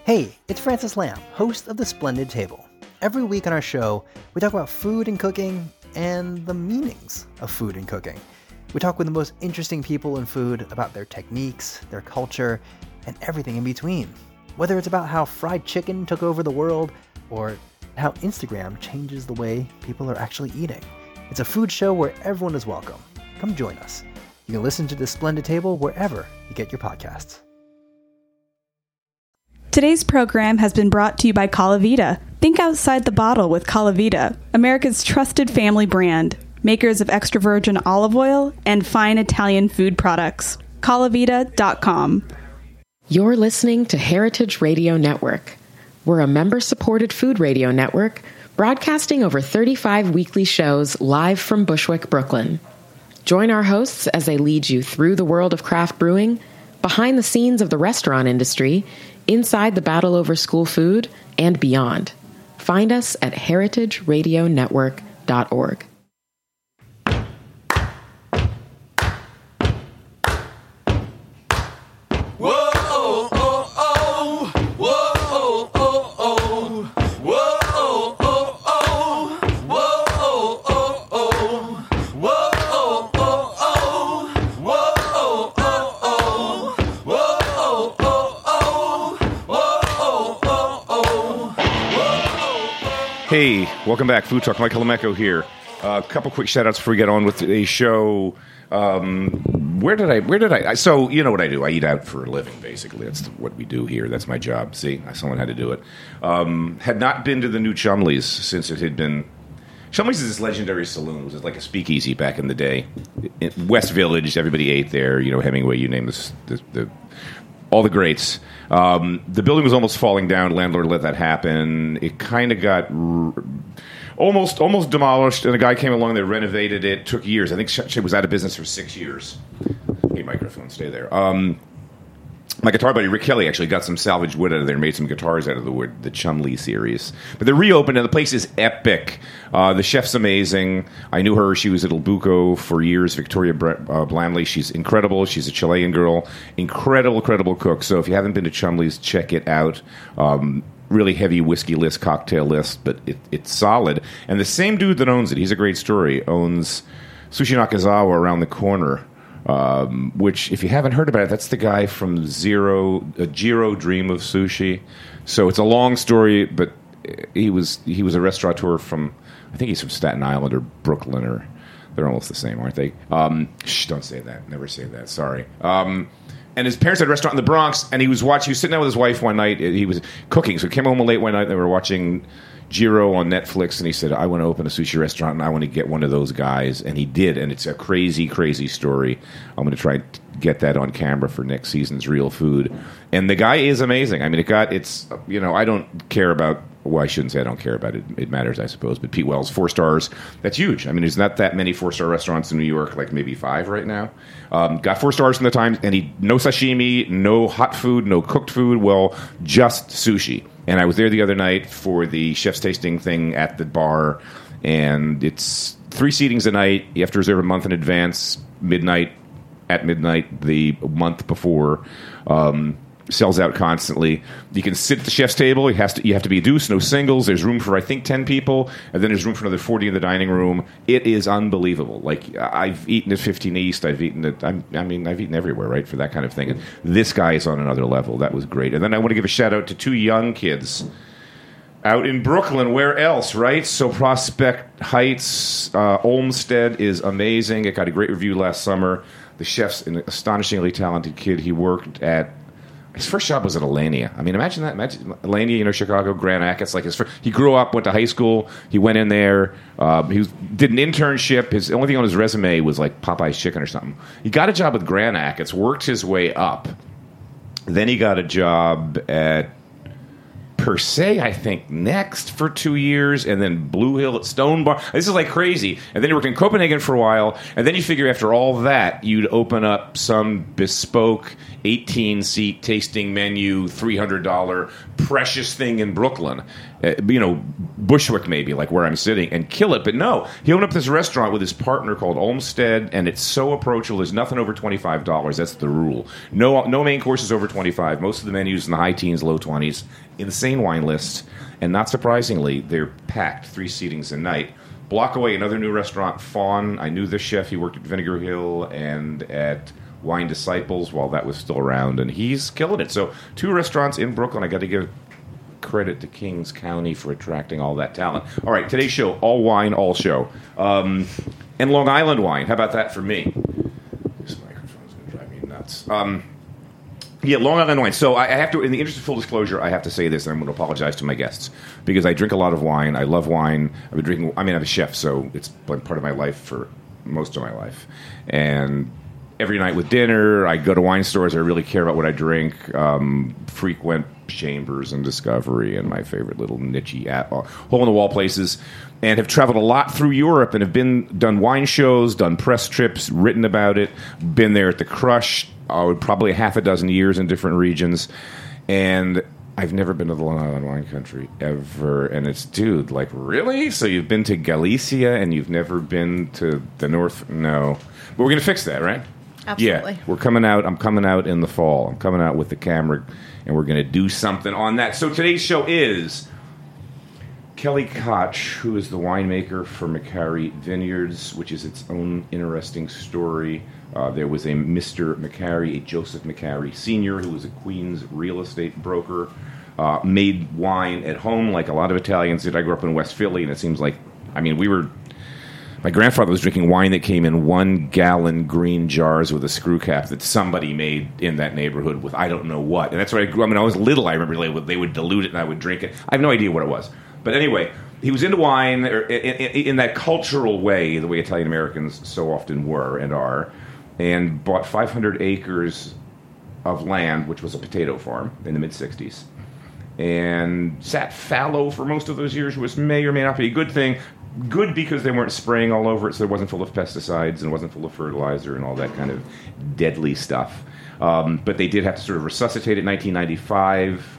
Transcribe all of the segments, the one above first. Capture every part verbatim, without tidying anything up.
Hey, it's Francis Lamb, host of The Splendid Table. Every week on our show, we talk about food and cooking and the meanings of food and cooking. We talk with the most interesting people in food about their techniques, their culture, and everything in between. Whether it's about how fried chicken took over the world or how Instagram changes the way people are actually eating. It's a food show where everyone is welcome. Come join us. You can listen to The Splendid Table wherever you get your podcasts. Today's program has been brought to you by Calavita. Think outside the bottle with Calavita, America's trusted family brand, makers of extra virgin olive oil and fine Italian food products. Calavita dot com. You're listening to Heritage Radio Network. We're a member-supported food radio network broadcasting over thirty-five weekly shows live from Bushwick, Brooklyn. Join our hosts as they lead you through the world of craft brewing, behind the scenes of the restaurant industry, inside the battle over school food, and beyond. Find us at heritage radio network dot org. Hey, welcome back. Food Talk. Michael Lemecco here. A uh, couple quick shout-outs before we get on with the show. Um, where did I... Where did I... So, you know what I do. I eat out for a living, basically. That's what we do here. That's my job. See? Someone had to do it. Um, had not been to the new Chumley's since it had been... Chumley's is this legendary saloon. It was like a speakeasy back in the day. In West Village, everybody ate there. You know, Hemingway, you name this, the, the, all the greats. Um, the building was almost falling down. Landlord let that happen. It kind of got r- almost almost demolished, and a guy came along. They renovated it. Took years. I think she was out of business for six years. Hey, microphone, stay there. Um, my guitar buddy Rick Kelly actually got some salvaged wood out of there and made some guitars out of the wood, the Chumley series. But they're reopened, and the place is epic. Uh, the chef's amazing. I knew her. She was at El Buco for years, Victoria Bre- uh, Blamley. She's incredible. She's a Chilean girl. Incredible, incredible cook. So if you haven't been to Chumley's, check it out. Um, really heavy whiskey list, cocktail list, but it, it's solid. And the same dude that owns it, he's a great story, owns Sushi Nakazawa around the corner. Um, which, if you haven't heard about it, that's the guy from Zero, uh, Jiro Dream of Sushi. So it's a long story, but he was he was a restaurateur from, I think he's from Staten Island or Brooklyn, or they're almost the same, aren't they? Um, shh, don't say that. Never say that. Sorry. Um, and his parents had a restaurant in the Bronx, and he was watching. He was sitting down with his wife one night. He was cooking, so he came home late one night. And they were watching Jiro on Netflix, and he said, I want to open a sushi restaurant, and I want to get one of those guys. And he did, and it's a crazy, crazy story. I'm going to try and get that on camera for next season's Real Food. And the guy is amazing. I mean, it got, it's, you know, I don't care about, well, I shouldn't say I don't care about it. It matters, I suppose. But Pete Wells, four stars, that's huge. I mean, there's not that many four-star restaurants in New York, like maybe five right now. Um, got four stars from the Times, and he, no sashimi, no hot food, no cooked food, well, just sushi. And I was there the other night for the chef's tasting thing at the bar, and it's three seatings a night. You have to reserve a month in advance, midnight, at midnight, the month before. Um, sells out constantly. You can sit at the chef's table. You have to, you have to be a deuce, no singles. There's room for, I think, ten people, and then there's room for another forty in the dining room. It is unbelievable. Like, I've eaten at fifteen East. I've eaten at, I'm, I mean, I've eaten everywhere, right, for that kind of thing. And this guy is on another level. That was great. And then I want to give a shout-out to two young kids out in Brooklyn. Where else, right? So Prospect Heights, uh, Olmsted is amazing. It got a great review last summer. The chef's an astonishingly talented kid. He worked at, his first job was at Alania. I mean, imagine that. Imagine Alania, you know, Chicago, Grand Rapids. Like his first, he grew up, went to high school. He went in there. Uh, he was, did an internship. His the only thing on his resume was like Popeye's Chicken or something. He got a job with Grand Rapids, worked his way up. Then he got a job at per se, I think, next for two years, and then Blue Hill at Stone Bar. This is like crazy. And then you worked in Copenhagen for a while, and then you figure after all that, you'd open up some bespoke eighteen-seat tasting menu, three hundred dollars precious thing in Brooklyn. Uh, you know, Bushwick maybe, like where I'm sitting, and kill it. But no, he opened up this restaurant with his partner called Olmsted, and it's so approachable. There's nothing over twenty-five dollars. That's the rule. No no main courses over twenty-five dollars. Most of the menus in the high teens, low twenties. Insane wine list. And not surprisingly, they're packed, three seatings a night. Block away, another new restaurant, Fawn. I knew this chef. He worked at Vinegar Hill and at Wine Disciples while that was still around, and he's killing it. So two restaurants in Brooklyn. I got to give credit to Kings County for attracting all that talent. All right, today's show, all wine, all show. Um, and Long Island wine. How about that for me? This microphone's going to drive me nuts. Um, yeah, Long Island wine. So I, I have to, in the interest of full disclosure, I have to say this, and I'm going to apologize to my guests, because I drink a lot of wine. I love wine. I've been drinking, I mean, I'm a chef, so it's been part of my life for most of my life. And every night with dinner, I go to wine stores. I really care about what I drink. Um, frequent Chambers and Discovery and my favorite little niche uh, hole-in-the-wall places, and have traveled a lot through Europe and have been done wine shows, done press trips, written about it, been there at the Crush, uh, probably half a dozen years in different regions, and I've never been to the Long Island wine country ever. And it's, dude, like, really? So you've been to Galicia and you've never been to the North? No. But we're going to fix that, right? Absolutely. Yeah, we're coming out. I'm coming out in the fall. I'm coming out with the camera, and we're going to do something on that. So today's show is Kelly Koch, who is the winemaker for McCarry Vineyards, which is its own interesting story. Uh, there was a Mister McCarry, a Joseph McCarry Senior, who was a Queens real estate broker, uh, made wine at home like a lot of Italians did. I grew up in West Philly, and it seems like, I mean, we were... My grandfather was drinking wine that came in one-gallon green jars with a screw cap that somebody made in that neighborhood with I don't know what. And that's where I grew up. I mean, I was little. I remember they would, they would dilute it, and I would drink it. I have no idea what it was. But anyway, he was into wine in, in, in that cultural way, the way Italian-Americans so often were and are, and bought five hundred acres of land, which was a potato farm, in the mid-sixties. And sat fallow for most of those years, which may or may not be a good thing. Good because they weren't spraying all over it, so it wasn't full of pesticides and it wasn't full of fertilizer and all that kind of deadly stuff. Um, but they did have to sort of resuscitate it in nineteen ninety-five.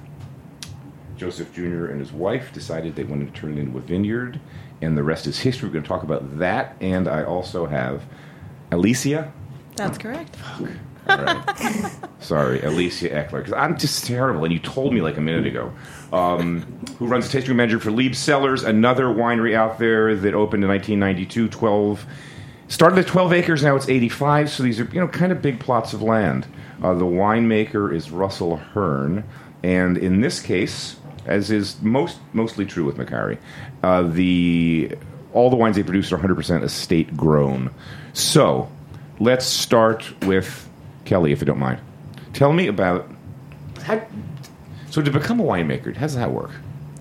Joseph Junior and his wife decided they wanted to turn it into a vineyard, and the rest is history. We're going to talk about that, and I also have Alicia. That's correct. Fuck. All right. Sorry, Alicia Eckler, because I'm just terrible, and you told me like a minute ago. Um, who runs the tasting manager for Lieb Cellars, another winery out there that opened in nineteen ninety-two, twelve, started at twelve acres, now it's eighty-five, so these are, you know, kind of big plots of land. Uh, the winemaker is Russell Hearn, and in this case, as is most mostly true with McCarry, uh, the all the wines they produce are one hundred percent estate grown. So, let's start with Kelly, if you don't mind. Tell me about how, so to become a winemaker, how does that work?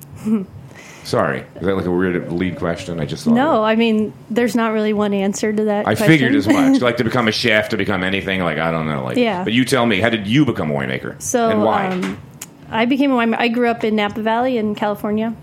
Sorry, is that like a weird lead question? I just thought no. I mean, there's not really one answer to that. I question. figured as much. Like to become a chef, to become anything. Like I don't know. Like yeah. But you tell me, how did you become a winemaker? So and why? Um, I became a winemaker. I grew up in Napa Valley in California.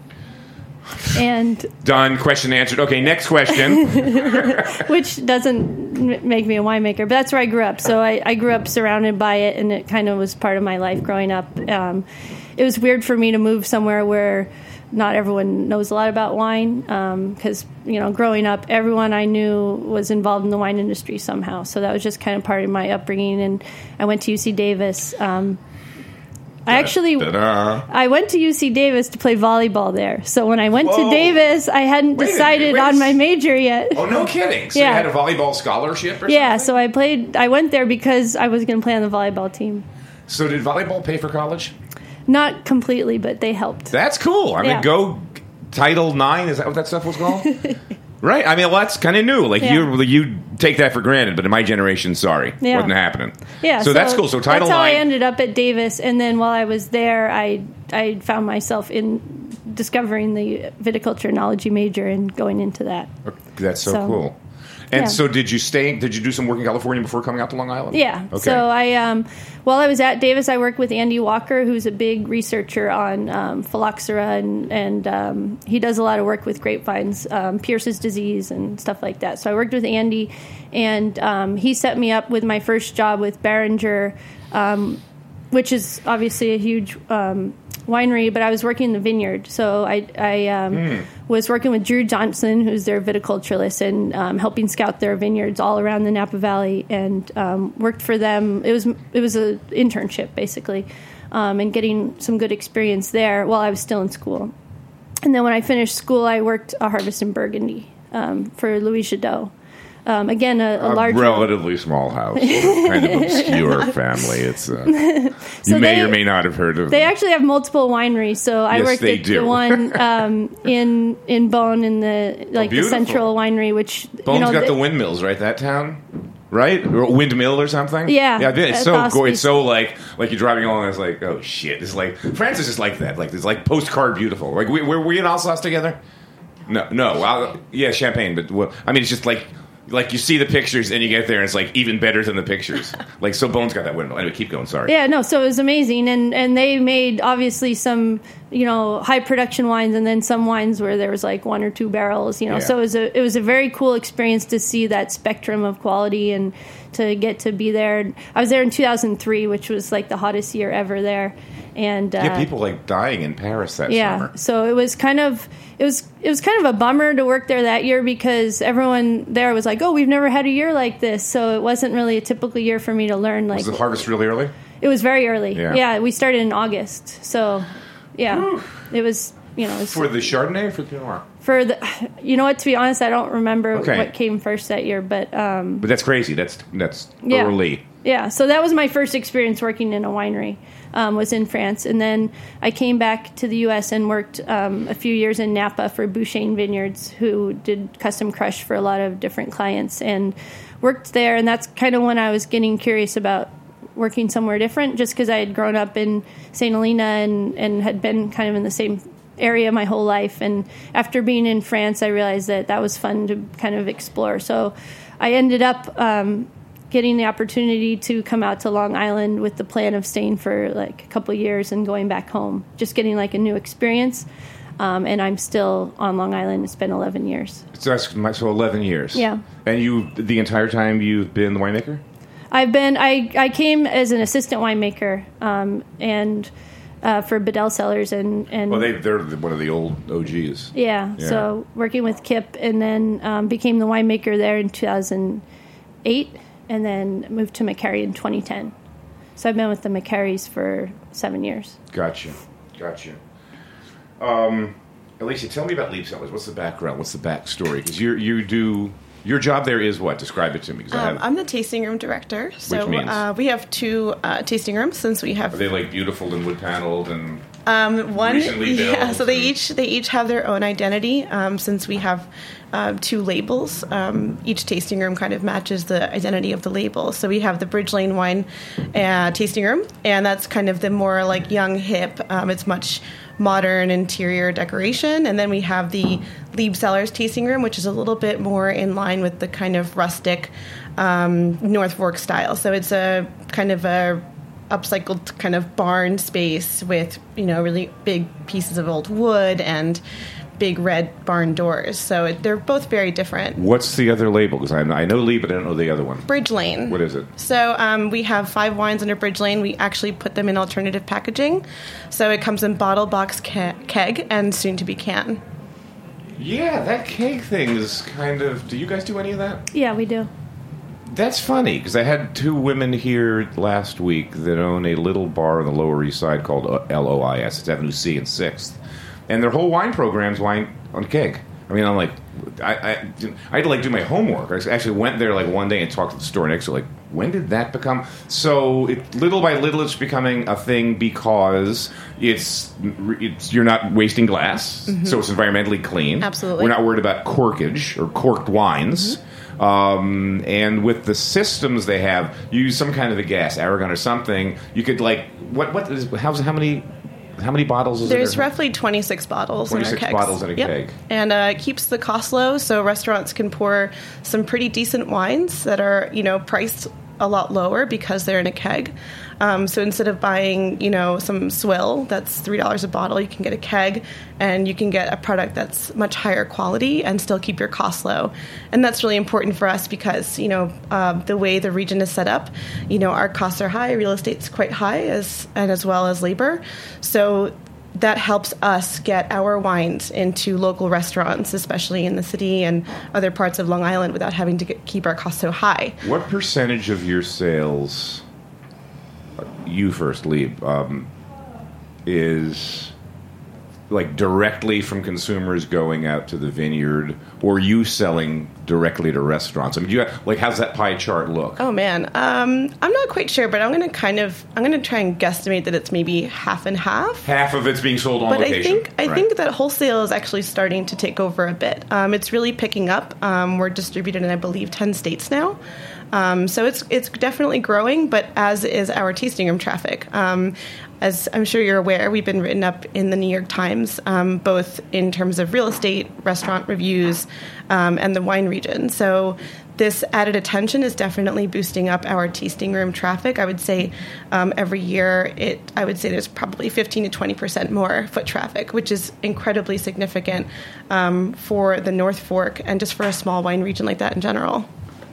And done. Question answered. Okay, next question. Which doesn't m- make me a winemaker, but that's where I grew up. So I, I grew up surrounded by it, and it kind of was part of my life growing up. Um, it was weird for me to move somewhere where not everyone knows a lot about wine, because um, you know, growing up, everyone I knew was involved in the wine industry somehow. So that was just kind of part of my upbringing. And I went to U C Davis. Um, I actually, Da-da. I went to U C Davis to play volleyball there. So when I went Whoa. to Davis, I hadn't Wait a decided minute, wait on a- my major yet. Oh, no kidding. So Yeah. you had a volleyball scholarship or Yeah, something? so I played. I went there because I was going to play on the volleyball team. So did volleyball pay for college? Not completely, but they helped. That's cool. I mean, Yeah. go Title nine. Is that what that stuff was called? Right? I mean, well, that's kind of new. Like, Yeah. you you take that for granted, but in my generation, sorry. Yeah. Wasn't happening. Yeah, So, that's cool. So Title that's how I nine. ended up at Davis, and then while I was there, I I found myself in discovering the viticulture enology major and going into that. That's so, So- cool. And Yeah. so, did you stay? Did you do some work in California before coming out to Long Island? Yeah. Okay. So I, um, while I was at Davis, I worked with Andy Walker, who's a big researcher on um, phylloxera, and and um, he does a lot of work with grapevines, um, Pierce's disease, and stuff like that. So I worked with Andy, and um, he set me up with my first job with Beringer, um, which is obviously a huge um, winery, but I was working in the vineyard. So I, I um, mm. was working with Drew Johnson, who's their viticulturalist, and um, helping scout their vineyards all around the Napa Valley, and um, worked for them. It was it was an internship, basically, um, and getting some good experience there while I was still in school. And then when I finished school, I worked a harvest in Burgundy um, for Louis Jadot. Um, again, a, a, a large, relatively small house, kind of obscure family. It's uh, you so may they, or may not have heard of. They them. actually have multiple wineries. So I yes, worked they at do. the one um, in in Beaune, in the like oh, the Central Winery, which Beaune's you know, got the, the windmills, right? That town, right? Or windmill or something. Yeah, yeah. It's so Osby. go- It's so like like you're driving along. And it's like, oh shit! It's like France is just like that. Like it's like postcard beautiful. Like we, were we in Alsace together? No, no. Well, yeah, Champagne, but well, I mean, it's just like. Like, you see the pictures, and you get there, and it's, like, even better than the pictures. Like, so Beaune's got that window. Anyway, keep going, sorry. Yeah, no, so it was amazing. And, and they made, obviously, some, you know, high-production wines, and then some wines where there was, like, one or two barrels, you know. Yeah. So it was, a, it was a very cool experience to see that spectrum of quality and to get to be there. I was there in two thousand three, which was, like, the hottest year ever there. And uh, yeah, people, like, dying in Paris that yeah, summer. so it was kind of... It was it was kind of a bummer to work there that year because everyone there was like, oh, we've never had a year like this. So it wasn't really a typical year for me to learn. Like, was the harvest really early? It was very early. Yeah, yeah we started in August. So, yeah, Whew. it was, you know. It was, for the Chardonnay or for the Pinot Noir? For the, you know what, to be honest, I don't remember okay. what came first that year. But um, but that's crazy. That's, that's yeah. early. Yeah, so that was my first experience working in a winery, um, was in France. And then I came back to the U S and worked um, a few years in Napa for Bouchain Vineyards, who did custom crush for a lot of different clients, and worked there. And that's kind of when I was getting curious about working somewhere different, just because I had grown up in Saint Helena and, and had been kind of in the same area my whole life. And after being in France, I realized that that was fun to kind of explore. So I ended up... Um, getting the opportunity to come out to Long Island with the plan of staying for like a couple of years and going back home, just getting like a new experience. Um, and I'm still on Long Island. It's been eleven years. So that's my, so eleven years. Yeah. And you, the entire time you've been the winemaker? I've been, I, I came as an assistant winemaker, um, and, uh, for Bedell Cellars and, and well, they, they're one of the old O Gs. Yeah. Yeah. So working with Kip, and then, um, became the winemaker there in two thousand eight. And then moved to McCary in twenty ten. So I've been with the McCarys for seven years. Gotcha. Gotcha. Um, Alicia, tell me about Lieb Cellars. What's the background? What's the backstory? Because you you do... Your job there is what? Describe it to me. 'Cause I Um, have, I'm the tasting room director. So Which means? Uh, we have two uh, tasting rooms since we have... are they, like, beautiful and wood-paneled and... Um, one, recently yeah. built So they and- each they each have their own identity. Um, since we have uh, two labels, um, each tasting room kind of matches the identity of the label. So we have the Bridge Lane Wine uh, tasting room, and that's kind of the more like young, hip. Um, it's much modern interior decoration, and then we have the Lieb Cellars tasting room, which is a little bit more in line with the kind of rustic um, North Fork style. So it's a kind of a upcycled kind of barn space with, you know, really big pieces of old wood and big red barn doors. So it, they're both very different. What's the other label? Because I, I know Lee, but I don't know the other one. Bridge Lane. What is it? So um, we have five wines under Bridge Lane. We actually put them in alternative packaging. So it comes in bottle, box, ke- keg, and soon to be can. Yeah, that keg thing is kind of... Do you guys do any of that? Yeah, we do. That's funny, because I had two women here last week that own a little bar on the Lower East Side called L O I S. It's Avenue C and sixth. And their whole wine program's wine on keg. I mean, I'm like... I, I, I had to, like, do my homework. I actually went there, like, one day and talked to the store next to, like, when did that become... So, it, little by little, it's becoming a thing because it's, it's you're not wasting glass, mm-hmm. so it's environmentally clean. Absolutely. We're not worried about corkage or corked wines. Mm-hmm. Um, and with the systems they have, you use some kind of a gas, Aragon or something. You could like what what is how's how many how many bottles is There's there? roughly twenty-six bottles twenty-six in our kegs. bottles in a Yep. keg. And uh, it keeps the cost low, so restaurants can pour some pretty decent wines that are, you know, priced a lot lower because they're in a keg. Um, so instead of buying, you know, some swill that's three dollars a bottle, you can get a keg, and you can get a product that's much higher quality and still keep your costs low. And that's really important for us because, you know, uh, the way the region is set up, you know, our costs are high, real estate's quite high, as and as well as labor. So that helps us get our wines into local restaurants, especially in the city and other parts of Long Island, without having to get, keep our costs so high. What percentage of your sales, you first, Lee, um, is like directly from consumers going out to the vineyard, or you selling directly to restaurants? I mean, do you have, like, how's that pie chart look? Oh man, um, I'm not quite sure, but I'm going to kind of I'm going to try and guesstimate that it's maybe half and half. Half of it's being sold on But location. I think I right? think that wholesale is actually starting to take over a bit. Um, it's really picking up. Um, we're distributed in, I believe, ten states now. Um, so it's it's definitely growing, but as is our tasting room traffic. Um, as I'm sure you're aware, we've been written up in the New York Times, um, both in terms of real estate, restaurant reviews, um, and the wine region. So this added attention is definitely boosting up our tasting room traffic. I would say um, every year, it I would say there's probably fifteen to twenty percent more foot traffic, which is incredibly significant um, for the North Fork and just for a small wine region like that in general.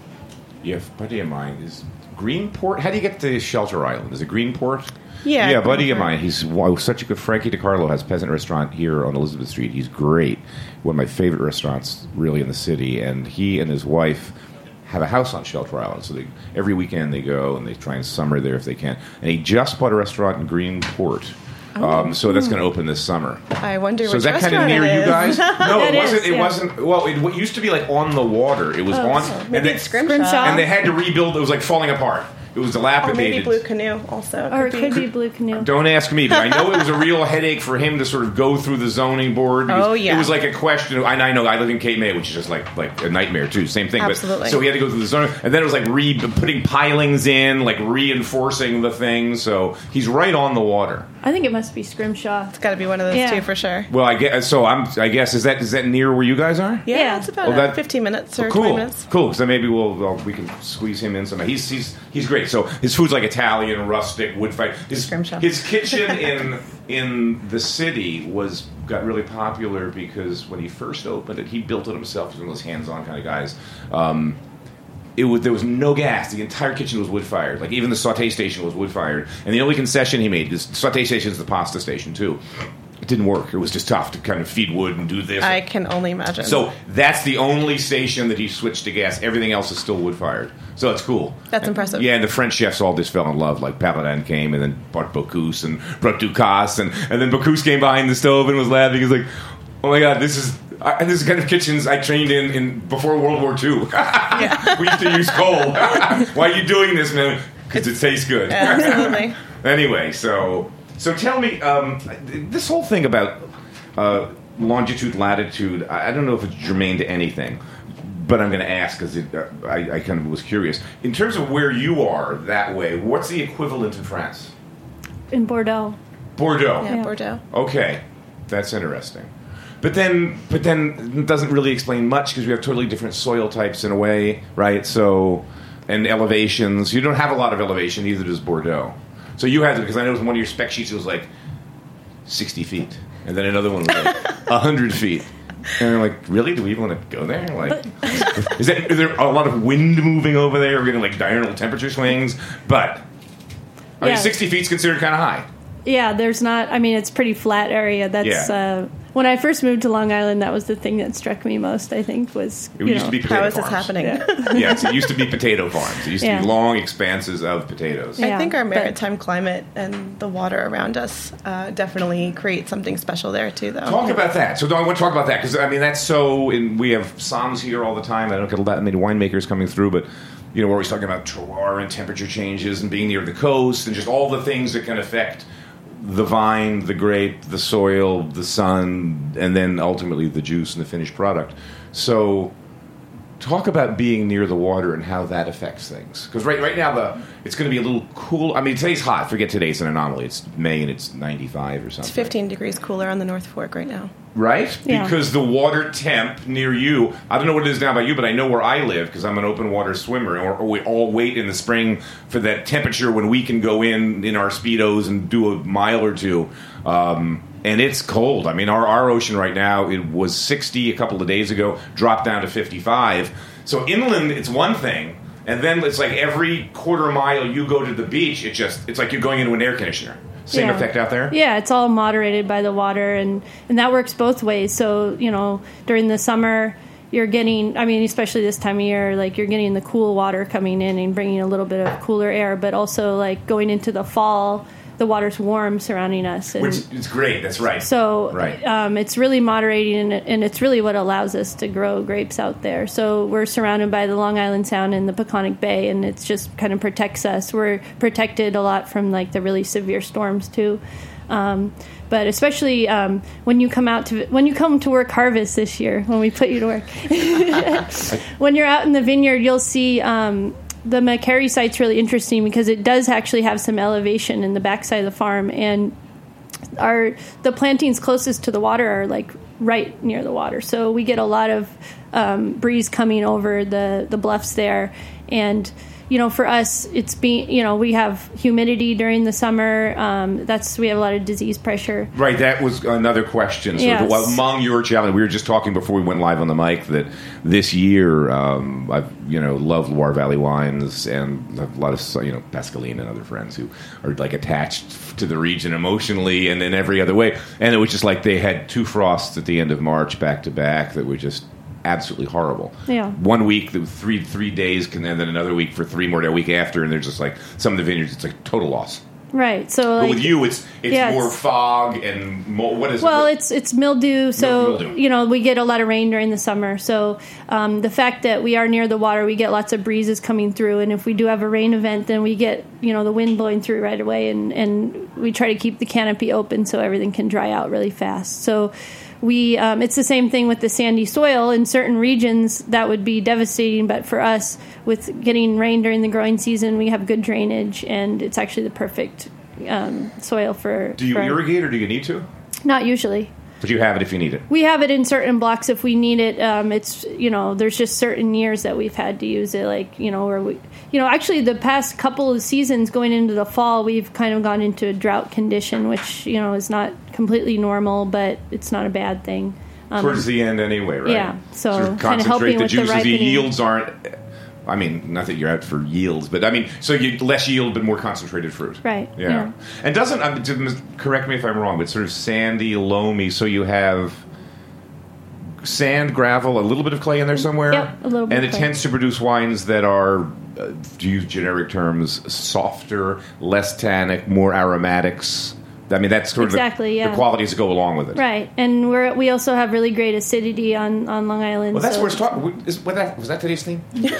Yeah, buddy of mine is Greenport. How do you get to Shelter Island? Is it Greenport? Yeah, yeah, buddy of Greenport. mine. He's wow, such a good. Frankie DiCarlo has Peasant Restaurant here on Elizabeth Street. He's great. One of my favorite restaurants, really, in the city. And he and his wife have a house on Shelter Island. So they, every weekend they go and they try and summer there if they can. And he just bought a restaurant in Greenport. Um, so that's going to open this summer. I wonder So which is that kind of restaurant near it you is. guys? No, It it wasn't. is, It yeah. wasn't. Well, it, it used to be like on the water. It was Oh, on, so and Maybe then, it's Scrimshaw. Scrimshaw. and they had to rebuild. It was like falling apart. It was Or dilapidated. maybe Blue Canoe also. Or it could be Blue Canoe. Don't ask me, but I know it was a real headache for him to sort of go through the zoning board. because Oh, yeah. It was like a question. Of, I, I know I live in Cape May, which is just like like a nightmare too. Same thing. Absolutely. But, so he had to go through the zoning, and then it was like re putting pilings in, like reinforcing the thing. So he's right on the water. I think it must be Scrimshaw. It's got to be one of those Yeah. two for sure. Well, I guess so. I'm. I guess is that is that near where you guys are? Yeah, Yeah. it's about Oh, uh, that- fifteen minutes or cool, twenty minutes. cool. So maybe we'll, well we can squeeze him in somehow. He's he's he's great. So his food's like Italian, rustic, wood fired. His, Scrimshaw. his kitchen in in the city was got really popular because when he first opened it, he built it himself. He's one of those hands-on kind of guys. Um, it was there was no gas. The entire kitchen was wood fired. Like even the saute station was wood fired. And the only concession he made, because saute station is the pasta station too. It didn't work. It was just tough to kind of feed wood and do this. I can only imagine. So that's the only station that he switched to gas. Everything else is still wood fired. So it's cool. That's impressive. Yeah, and the French chefs all just fell in love. Like Paladin came and then brought Bocuse and brought Ducasse, and, and then Bocuse came behind the stove and was laughing. He was like, "Oh my god, this is I, and this is the kind of kitchens I trained in, in before World War Two. We used to use coal. Why are you doing this, man? Because it tastes good." Absolutely. Anyway, so so tell me, um, this whole thing about uh, longitude, latitude, I, I don't know if it's germane to anything, but I'm going to ask because uh, I, I kind of was curious. In terms of where you are that way, what's the equivalent in France? In Bordeaux. Bordeaux. Yeah, Yeah. Bordeaux. Okay, that's interesting. But then, but then it doesn't really explain much because we have totally different soil types in a way, right? So, and elevations. You don't have a lot of elevation, neither does Bordeaux. So you had to, because I know one of your spec sheets it was like sixty feet, and then another one was like one hundred feet. And I'm like, really? Do we even want to go there? Like, is, that, is there a lot of wind moving over there? We're getting like diurnal temperature swings, but I mean, Yeah. sixty feet is considered kind of high. Yeah, there's not. I mean, it's a pretty flat area. That's Yeah. uh, when I first moved to Long Island. That was the thing that struck me most. I think was It you used know, to be potato How is this farms. happening? Yeah. Yes, it used to be potato farms. It used to Yeah. be long expanses of potatoes. Yeah. I think our but- maritime climate and the water around us uh, definitely create something special there too, though. Talk about that. So I want to talk about that because I mean that's so. In, we have Psalms here all the time. I don't get that many winemakers coming through, but you know we're always talking about terroir and temperature changes and being near the coast and just all the things that can affect the vine, the grape, the soil, the sun, and then ultimately the juice and the finished product. So talk about being near the water and how that affects things. Because right right now the it's going to be a little cool. I mean, today's hot. Forget today's an anomaly. It's May and it's ninety-five or something. It's fifteen degrees cooler on the North Fork right now. Right? Yeah. Because the water temp near you, I don't know what it is now by you, but I know where I live because I'm an open water swimmer. Or, or we all wait in the spring for that temperature when we can go in in our Speedos and do a mile or two. Um, and it's cold. I mean, our, our ocean right now, it was sixty a couple of days ago, dropped down to fifty-five. So inland, it's one thing. And then it's like every quarter mile you go to the beach, it just it's like you're going into an air conditioner. Same Yeah. effect out there? Yeah, it's all moderated by the water, and, and that works both ways. So, you know, during the summer, you're getting, I mean, especially this time of year, like you're getting the cool water coming in and bringing a little bit of cooler air, but also like going into the fall, the water's warm surrounding us. And Which is great, that's right. so Right. um, it's really moderating, and, it, and it's really what allows us to grow grapes out there. So we're surrounded by the Long Island Sound and the Peconic Bay, and it's just kind of protects us. We're protected a lot from like the really severe storms too. Um, but especially um, when you come out to when you come to work harvest this year, when we put you to work, when you're out in the vineyard, you'll see. Um, The McCary site's really interesting because it does actually have some elevation in the backside of the farm, and our the plantings closest to the water are like right near the water, so we get a lot of um, breeze coming over the the bluffs there. And you know, for us, it's being you know we have humidity during the summer. Um, that's we have a lot of disease pressure. Right, that was another question. So Yes. the, among your challenge, we were just talking before we went live on the mic that this year um, I've you know loved Loire Valley wines and a lot of you know Pascaline and other friends who are like attached to the region emotionally and in every other way. And it was just like they had two frosts at the end of March back to back that were just absolutely horrible. Yeah. One week, the three three days, and then another week for three more, a week after, and there's just like some of the vineyards, it's like total loss. Right. So But like, with you, it's it's yeah, more it's- fog and mo- what is Well, it? it's it's mildew, so Mildew. you know we get a lot of rain during the summer. So um, the fact that we are near the water, we get lots of breezes coming through, and if we do have a rain event, then we get you know the wind blowing through right away, and and we try to keep the canopy open so everything can dry out really fast. So. We um, it's the same thing with the sandy soil. In certain regions, that would be devastating. But for us, with getting rain during the growing season, we have good drainage, and it's actually the perfect um, soil for. Do you for, irrigate or do you need to? Not usually. But you have it if you need it. We have it in certain blocks if we need it. Um, it's you know, there's just certain years that we've had to use it, like you know, where we, you know, actually the past couple of seasons going into the fall, we've kind of gone into a drought condition, which you know is not completely normal, but it's not a bad thing. Um, Towards the end anyway, right? yeah, so Sort of kind of concentrate helping the with the juices. The ripening. yields aren't. I mean, not that you're out for yields, but I mean, so you less yield but more concentrated fruit. Right, Yeah. yeah. And doesn't um, to- correct me if I'm wrong, but sort of sandy, loamy. So you have sand, gravel, a little bit of clay in there somewhere. Yep, a little bit And of it clay. tends to produce wines that are, uh, to use generic terms, softer, less tannic, more aromatics. I mean, that's sort Exactly, of the, yeah. the qualities that go along with it. Right, and we're we also have really great acidity on, on Long Island. Well, that's so- where it's talking. Was that, was that today's theme?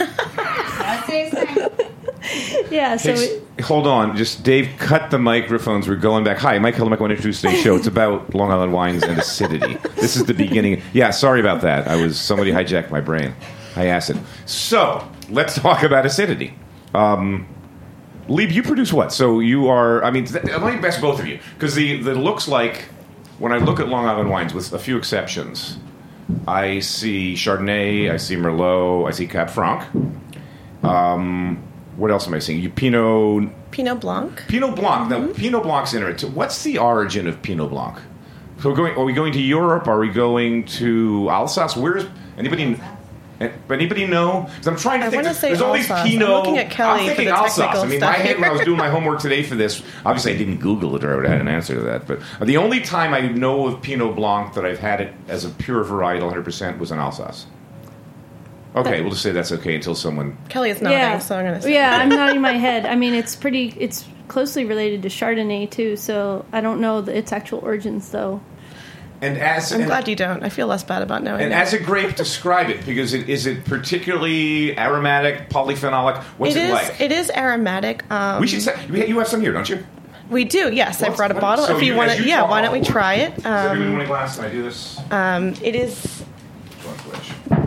yeah. So Hey, we, s- hold on, just Dave, cut the microphones. We're going back. Hi, Mike Hellemek. I want to introduce today's show. It's about Long Island wines and acidity. This is the beginning. Yeah, sorry about that. I was somebody hijacked my brain. I acid. So let's talk about acidity. Um, Lieb, you produce what? So you are. I mean, th- let me ask both of you because the the looks like when I look at Long Island wines, with a few exceptions, I see Chardonnay, I see Merlot, I see Cab Franc. Um, what else am I seeing? You Pinot Pinot Blanc. Pinot Blanc. Now, Pinot Blanc's interesting. What's the origin of Pinot Blanc? So, we're going, are we going to Europe? Are we going to Alsace? Where's anybody? Anybody know? Because I'm trying to I think. wanna say There's all these Alsace. I'm Pinot. looking at Kelly I'm thinking for the Alsace. technical I mean, stuff my head when I was here. doing my homework today for this. Obviously, I didn't Google it or I had an answer to that. But the only time I know of Pinot Blanc that I've had it as a pure varietal, one hundred percent, was in Alsace. Okay, we'll just say that's okay until someone. Kelly is nodding, yeah, so I'm going to say yeah, I'm nodding my head. I mean, it's pretty. It's closely related to Chardonnay too. So I don't know the, its actual origins though. And as I'm and, glad you don't. I feel less bad about knowing And that. as a grape, describe it because it, is it particularly aromatic, polyphenolic? What's It it, is. like? It is aromatic. Um, we should say you have some here, don't you? We do. Yes, I What's- brought a what- bottle. so if you, you- want as to, you yeah. talk, Why don't we I'll- try it? Does everyone Um, want a glass? Can I do this? um, it is. Which one, which?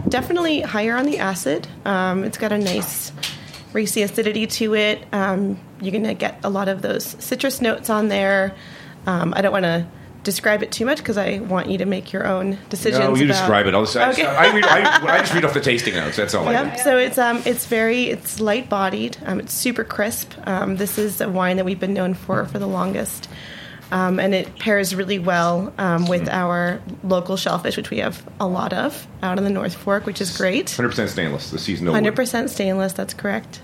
definitely higher on the acid. Um, it's got a nice racy acidity to it. Um, you're going to get a lot of those citrus notes on there. Um, I don't want to describe it too much because I want you to make your own decisions. No, you about... describe it. I'll just, Okay. I, read, I, I just read off the tasting notes. That's all I Yep. do. So it's um it's very it's light bodied. Um, it's super crisp. Um, this is a wine that we've been known for for the longest, um, and it pairs really well um, with our local shellfish, which we have a lot of out in the North Fork, which is great. one hundred percent stainless. The seasonal. one hundred percent stainless. That's correct.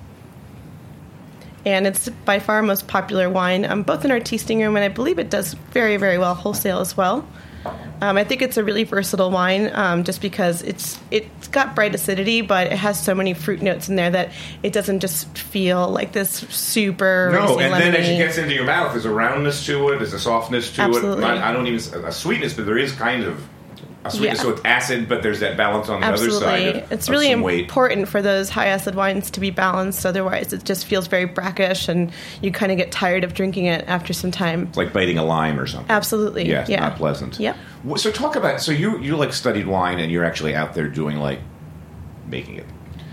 And it's by far our most popular wine, um, both in our tasting room, and I believe it does very, very well wholesale as well. Um, I think it's a really versatile wine, um, just because it's it's got bright acidity, but it has so many fruit notes in there that it doesn't just feel like this super No, racy and then as lemony. it gets into your mouth, there's a roundness to it, there's a softness to Absolutely. it. I, I don't even a sweetness, but there is kind of a sweetness. Yeah. So it's acid, but there's that balance on the Absolutely. other side. Of, it's of really some weight. important for those high acid wines to be balanced. Otherwise, it just feels very brackish, and you kind of get tired of drinking it after some time. It's like biting a lime or something. Absolutely. Yes, yeah. not pleasant. Yep. Wh- So talk about. So you you like studied wine, and you're actually out there doing like making it.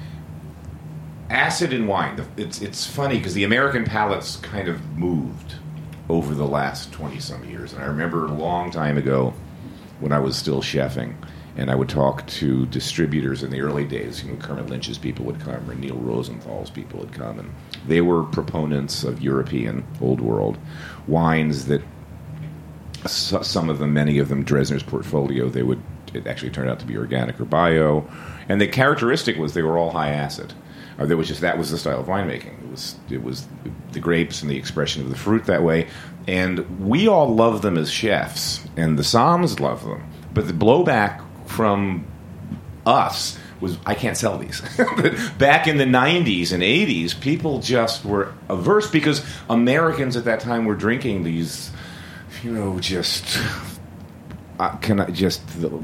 Acid in wine. the- It's it's funny because the American palate's kind of moved over the last twenty some years, and I remember a long time ago when I was still chefing. And I would talk to distributors in the early days. You know, Kermit Lynch's people would come, or Neil Rosenthal's people would come, and they were proponents of European Old World wines. That so- some of them, many of them, Dresner's portfolio, they would. It actually turned out to be organic or bio, and the characteristic was they were all high acid. Or there was just that was the style of winemaking. It was it was the grapes and the expression of the fruit that way, and we all love them as chefs, and the somms love them, but the blowback from us was, I can't sell these. Back in the nineties and eighties, people just were averse because Americans at that time were drinking these, you know, just uh, can I just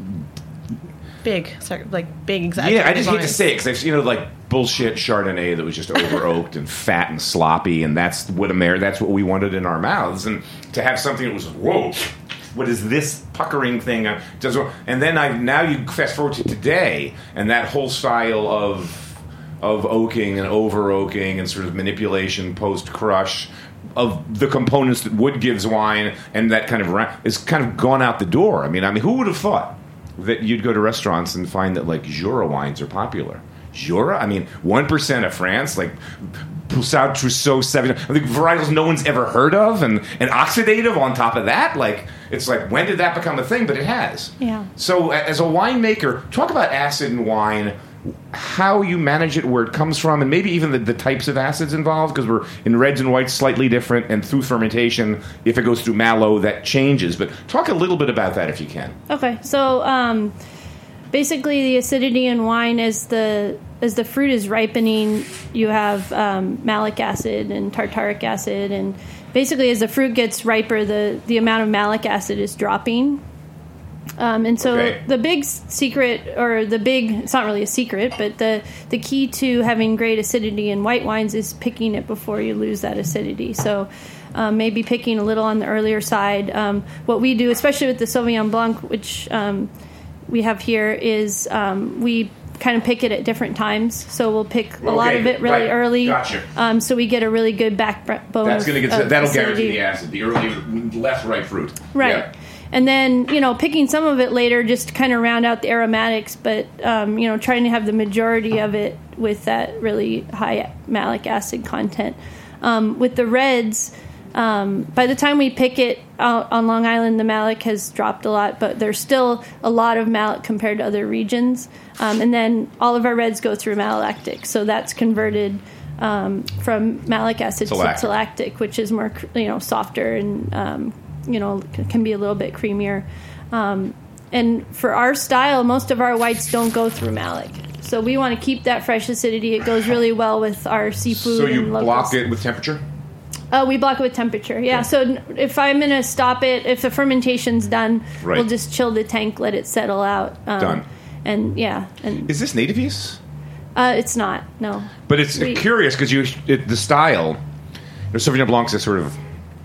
Big, sorry, like big exaggerated yeah. I just hate to wines. say it because I've you know like bullshit Chardonnay that was just over oaked and fat and sloppy, and that's what Amer that's what we wanted in our mouths, and to have something that was whoa. What is this puckering thing? Uh, Does and then I now you fast forward to today, and that whole style of of oaking and over oaking and sort of manipulation post crush of the components that wood gives wine, and that kind of ra- is kind of gone out the door. I mean, I mean, who would have thought that you'd go to restaurants and find that like Jura wines are popular? Jura? I mean, one percent of France, like Poussard Trousseau seven, I think varietals no one's ever heard of, and and oxidative on top of that. Like, it's like, when did that become a thing? But it has. Yeah. So, a- as a winemaker, talk about acid in wine, how you manage it, where it comes from, and maybe even the, the types of acids involved, because we're in reds and whites slightly different, and through fermentation, if it goes through mallow, that changes. But talk a little bit about that if you can. Okay, so um, basically, the acidity in wine as the as the fruit is ripening, you have um, malic acid and tartaric acid, and basically, as the fruit gets riper, the the amount of malic acid is dropping. Um, and so Okay. the big secret, or the big, it's not really a secret, but the, the key to having great acidity in white wines is picking it before you lose that acidity. So um, maybe picking a little on the earlier side. Um, what we do, especially with the Sauvignon Blanc, which um, we have here, is um, we kind of pick it at different times. So we'll pick a lot Okay, of it really right. early. Gotcha. Um, so we get a really good backbone. That's going to of- get of that'll acidity. guarantee the acid, the early, less ripe fruit. Right. Yeah. And then, you know, picking some of it later just to kind of round out the aromatics, but, um, you know, trying to have the majority of it with that really high malic acid content. Um, with the reds, um, by the time we pick it out on Long Island, the malic has dropped a lot, but there's still a lot of malic compared to other regions. Um, and then all of our reds go through malolactic, so that's converted um, from malic acid To lactic. to lactic, which is more, you know, softer and um, you know, can be a little bit creamier. Um, and for our style, most of our whites don't go through malic. So we want to keep that fresh acidity. It goes really well with our seafood. So you and locals. block it with temperature? Uh, we block it with temperature, yeah. Okay. So if I'm going to stop it, if the fermentation's done, Right. we'll just chill the tank, let it settle out. Um, Done. And yeah, and Is this native yeast? uh, it's not, no. But it's We- curious because you it, the style. You know, Sauvignon Blanc's is sort of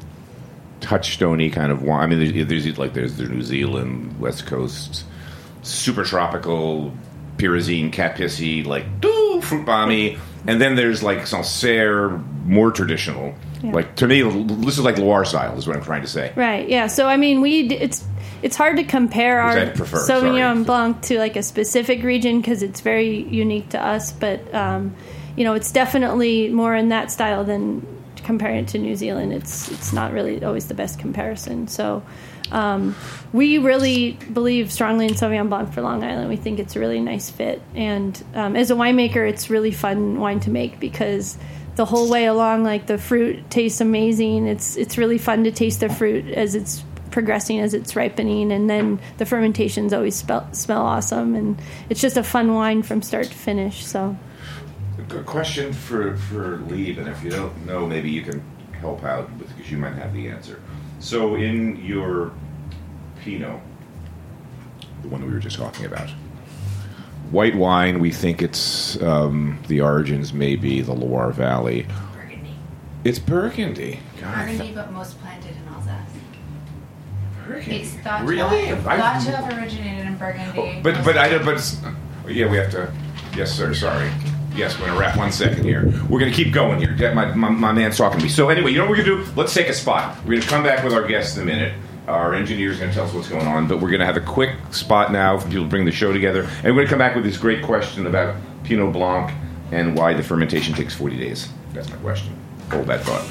touchstone-y kind of wine. I mean, there's, there's like there's the New Zealand West Coast, super tropical, pyrazine, cat pissy, like doo, fruit bomby, and then there's like Sancerre, more traditional. Yeah. Like to me, this is like Loire style, is what I'm trying to say. Right. Yeah. So I mean, we it's it's hard to compare our prefer, Sauvignon Blanc to like a specific region because it's very unique to us. But um, you know, it's definitely more in that style than comparing it to New Zealand. It's it's not really always the best comparison. So. Um, we really believe strongly in Sauvignon Blanc for Long Island. We think it's a really nice fit. And um, as a winemaker, it's really fun wine to make because the whole way along, like the fruit tastes amazing. It's it's really fun to taste the fruit as it's progressing, as it's ripening. And then the fermentations always smell, smell awesome. And it's just a fun wine from start to finish. So, a question for, for Lieb, and if you don't know, maybe you can help out with because you might have the answer. So in your Pinot, the one that we were just talking about, white wine, we think it's um, the origins may be the Loire Valley. Burgundy. It's Burgundy. God, Burgundy, but most planted in Alsace. Burgundy. It's thought really? to have, thought to have originated in Burgundy. Oh, but but I don't. But it's, yeah, we have to. Yes, sir. Sorry. Yes, we're going to wrap one second here. We're going to keep going here. My, my, my man's talking to me. So anyway, you know what we're going to do? Let's take a spot. We're going to come back with our guests in a minute. Our engineer's going to tell us what's going on. But we're going to have a quick spot now for people to bring the show together. And we're going to come back with this great question about Pinot Blanc and why the fermentation takes forty days. That's my question. Hold that thought.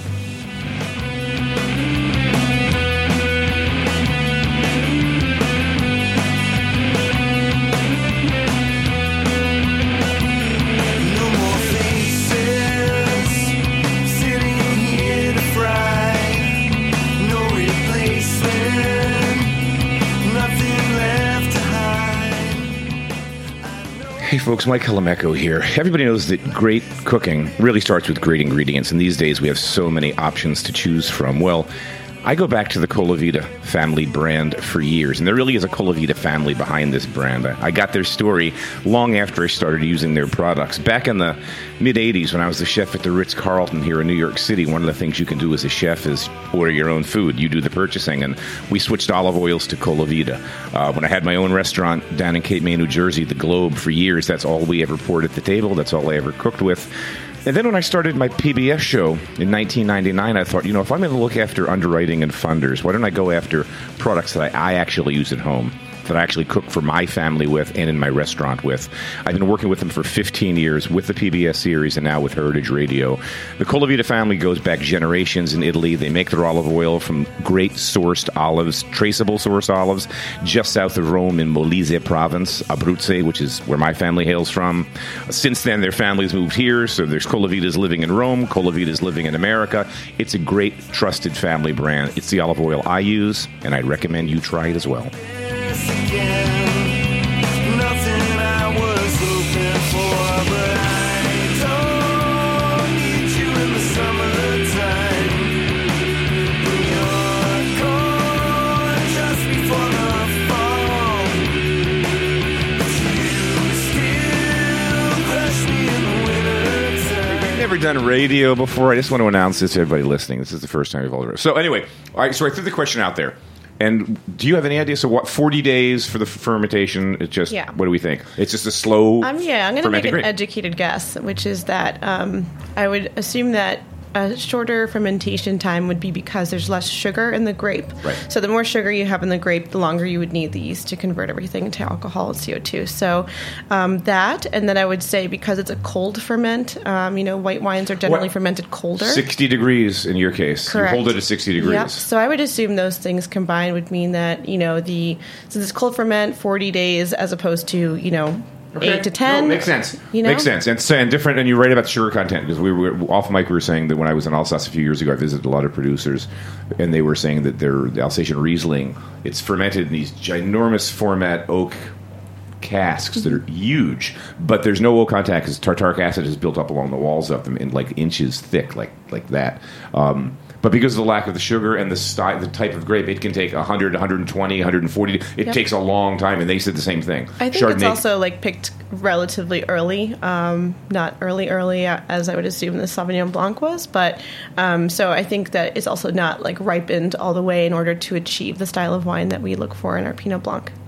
Hey folks, Mike Helameco here. Everybody knows that great cooking really starts with great ingredients, and these days we have so many options to choose from. Well, I go back to the Colavita family brand for years, and there really is a Colavita family behind this brand. I got their story long after I started using their products. Back in the mid-eighties, when I was the chef at the Ritz-Carlton here in New York City, one of the things you can do as a chef is order your own food. You do the purchasing, and we switched olive oils to Colavita. Uh, when I had my own restaurant down in Cape May, New Jersey, The Globe, for years, that's all we ever poured at the table. That's all I ever cooked with. And then when I started my P B S show in nineteen ninety-nine, I thought, you know, if I'm going to look after underwriting and funders, why don't I go after products that I, I actually use at home, that I actually cook for my family with and in my restaurant with. I've been working with them for fifteen years with the P B S series and now with Heritage Radio. The Colavita family goes back generations in Italy. They make their olive oil from great sourced olives, traceable source olives, just south of Rome in Molise province, Abruzzo, which is where my family hails from. Since then, their families moved here, so there's Colavitas living in Rome, Colavitas living in America. It's a great, trusted family brand. It's the olive oil I use, and I'd recommend you try it as well. Again, nothing I was hoping for, but I don't need you in the summertime. You're gone just before the fall, but you still crush me in the wintertime. We've never done radio before. I just want to announce this to everybody listening. This is the first time we've all. So anyway, all right. So I threw the question out there. And do you have any idea? So what, forty days for the fermentation? It's just, yeah. What do we think? It's just a slow um, Yeah, I'm going to make an grape. educated guess, which is that um, I would assume that a shorter fermentation time would be because there's less sugar in the grape. Right. So the more sugar you have in the grape, the longer you would need the yeast to convert everything into alcohol and C O two. So um, that, and then I would say because it's a cold ferment, um, you know, white wines are generally What? fermented colder. sixty degrees in your case. Correct. You hold it at sixty degrees. Yep. So I would assume those things combined would mean that, you know, the, so this cold ferment, forty days as opposed to, you know, Okay. eight to ten. No, makes sense. You know? Makes sense. And, and different. And you're right about the sugar content because we were off mic. We were saying that when I was in Alsace a few years ago, I visited a lot of producers, and they were saying that their the Alsatian Riesling, it's fermented in these ginormous format oak casks that are huge, but there's no oak contact because tartaric acid is built up along the walls of them in like inches thick, like like that. Um, But because of the lack of the sugar and the style, the type of grape, it can take one hundred, one twenty, one forty. It Yep. takes a long time, and they said the same thing. I think it's also like picked relatively early, um, not early, early as I would assume the Sauvignon Blanc was, but um, so I think that it's also not like ripened all the way in order to achieve the style of wine that we look for in our Pinot Blanc.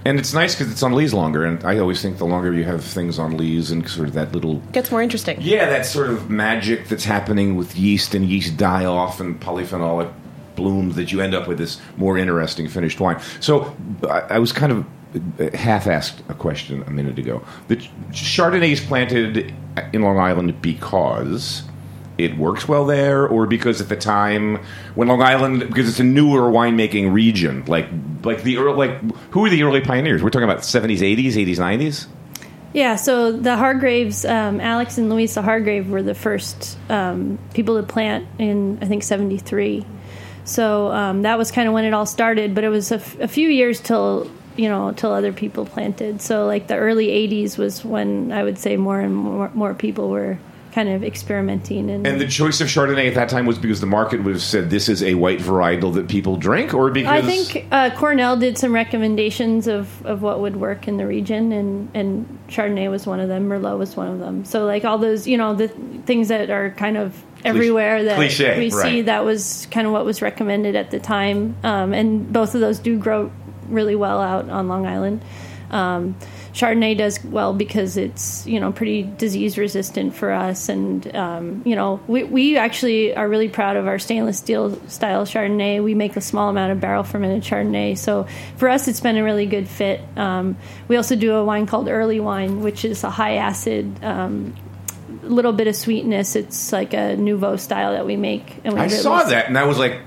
And it's nice because it's on lees longer, and I always think the longer you have things on lees and sort of that little... Gets more interesting. Yeah, that sort of magic that's happening with yeast and yeast die-off and polyphenolic blooms that you end up with this more interesting finished wine. So I, I was kind of half-asked a question a minute ago. The Chardonnay is planted in Long Island because it works well there, or because at the time when Long Island, because it's a newer winemaking region, like like the early, like who were the early pioneers? We're talking about seventies, eighties, eighties, nineties. Yeah, so the Hargraves, um, Alex and Louisa Hargrave were the first um, people to plant in, I think, seventy-three. So um, that was kind of when it all started, but it was a, f- a few years till, you know, till other people planted. So like the early eighties was when I would say more and more, more people were kind of experimenting. And, and the choice of Chardonnay at that time was because the market would have said this is a white varietal that people drink, or because... I think uh, Cornell did some recommendations of, of what would work in the region, and, and Chardonnay was one of them, Merlot was one of them. So like all those, you know, the things that are kind of everywhere that Cliche, we right. see, that was kind of what was recommended at the time. Um, and both of those do grow really well out on Long Island. Um, Chardonnay does well because it's, you know, pretty disease resistant for us. And, um, you know, we, we actually are really proud of our stainless steel style Chardonnay. We make a small amount of barrel fermented Chardonnay. So for us, it's been a really good fit. Um, we also do a wine called Early Wine, which is a high acid, um, little bit of sweetness. It's like a Nouveau style that we make. And we I saw that, and I was like,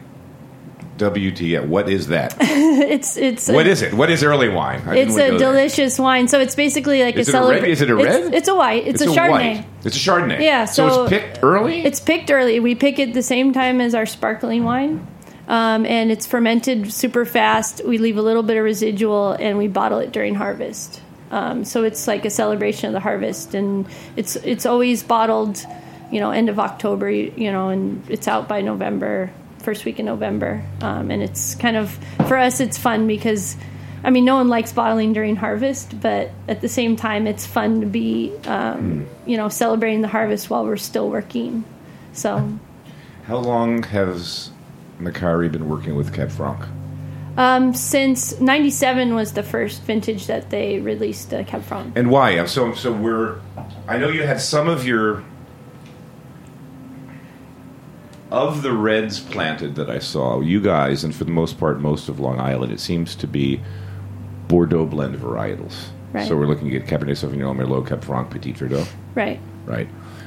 W T F, what is that? it's it's What a, is it? What is early wine? I It's didn't a go there. delicious wine. So it's basically like Is a it a red? celebra- Is it a red? It's, it's a white. It's, It's a a Chardonnay. white. It's a Chardonnay. Yeah, So, so it's picked early? It's picked early. We pick it the same time as our sparkling wine. Um, and it's fermented super fast. We leave a little bit of residual, and we bottle it during harvest. Um, so it's like a celebration of the harvest, and it's it's always bottled, you know, end of October, you know, and it's out by November, first week in November. Um, and it's kind of, for us, it's fun because, I mean, no one likes bottling during harvest, but at the same time, it's fun to be, um, you know, celebrating the harvest while we're still working. So, How long has Macari been working with Cab Franc? um, since ninety-seven was the first vintage that they released uh, Cab Franc. And why? So, so we're. I know you had some of your. Of the reds planted that I saw, you guys, and for the most part, most of Long Island, it seems to be Bordeaux blend varietals. Right. So we're looking at Cabernet Sauvignon, Merlot, Cab Franc, Petit Verdot. Right. Right.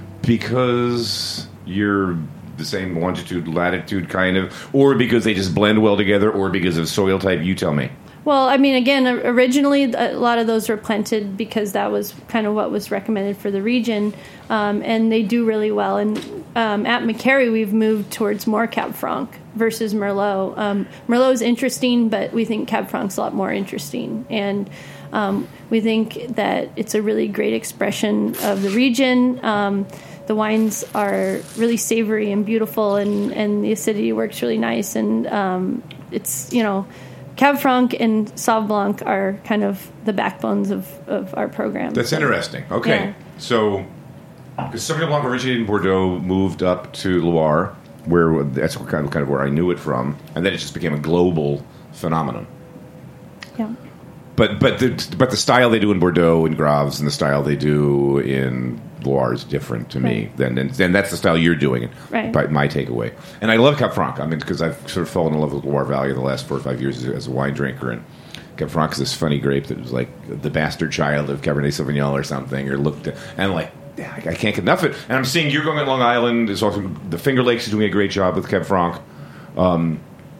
Because you're the same longitude, latitude kind of, or because they just blend well together, or because of soil type, you tell me. Well, I mean, again, originally a lot of those were planted because that was kind of what was recommended for the region, um, and they do really well. And um, at Macari, we've moved towards more Cab Franc versus Merlot. Um, Merlot is interesting, but we think Cab Franc's a lot more interesting. And um, we think that it's a really great expression of the region. Um, the wines are really savory and beautiful, and, and the acidity works really nice. And um, it's, you know... Cab Franc and Sauv Blanc are kind of the backbones of, of our program. That's so, interesting. Okay. Yeah. So, because Sauvignon Blanc originated in Bordeaux, moved up to Loire, where that's kind of, kind of where I knew it from, and then it just became a global phenomenon. Yeah. But but the but the style they do in Bordeaux and Graves and the style they do in Loire is different to me. Right. Then and, and that's the style you're doing. Right. By my takeaway. And I love Cab Franc. I mean, because I've sort of fallen in love with Loire Valley the last four or five years as, as a wine drinker. And Cab Franc is this funny grape that was like the bastard child of Cabernet Sauvignon or something, or looked at, and like. Yeah, I I can't get enough of it. And I'm seeing you're going at Long Island. There's also the Finger Lakes is doing a great job with Cab Franc. Um,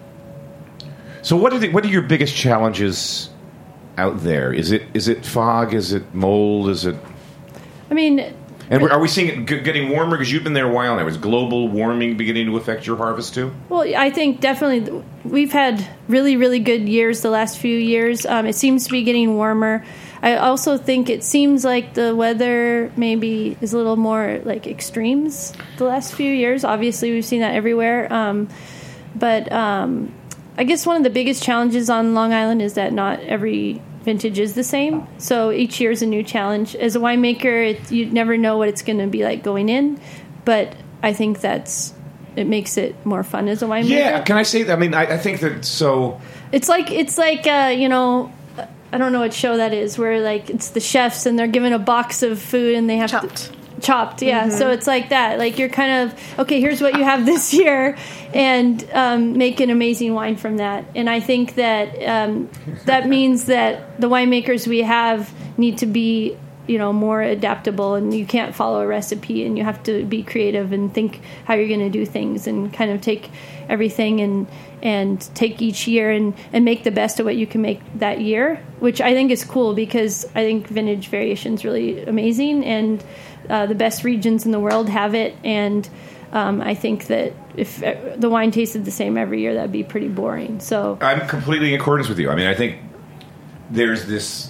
so what are the, what are your biggest challenges out there? Is it is it fog? Is it mold? Is it? I mean, And are we seeing it g- getting warmer? Because you've been there a while now. Is global warming beginning to affect your harvest too? well, I think definitely we've had really, really good years the last few years. Um, it seems to be getting warmer. I also think it seems like the weather maybe is a little more like extremes the last few years. Obviously, we've seen that everywhere. Um, but um, I guess one of the biggest challenges on Long Island is that not every vintage is the same. So each year is a new challenge. As a winemaker, it, you never know what it's going to be like going in. But I think that's it makes it more fun as a winemaker. Yeah. Can I say that? I mean, I, I think that so. It's like it's like uh, you know. I don't know what show that is, where like it's the chefs and they're given a box of food and they have Chopped. to chopped. Yeah. Mm-hmm. So it's like that. Like you're kind of, okay, here's what you have this year, and um, make an amazing wine from that. And I think that um, that means that the winemakers we have need to be, you know, more adaptable, and you can't follow a recipe, and you have to be creative and think how you're going to do things, and kind of take everything and and take each year and, and make the best of what you can make that year, which I think is cool, because I think vintage variation is really amazing, and uh, the best regions in the world have it, and um, I think that if the wine tasted the same every year, that'd be pretty boring. So I'm completely in accordance with you. I mean, I think there's this.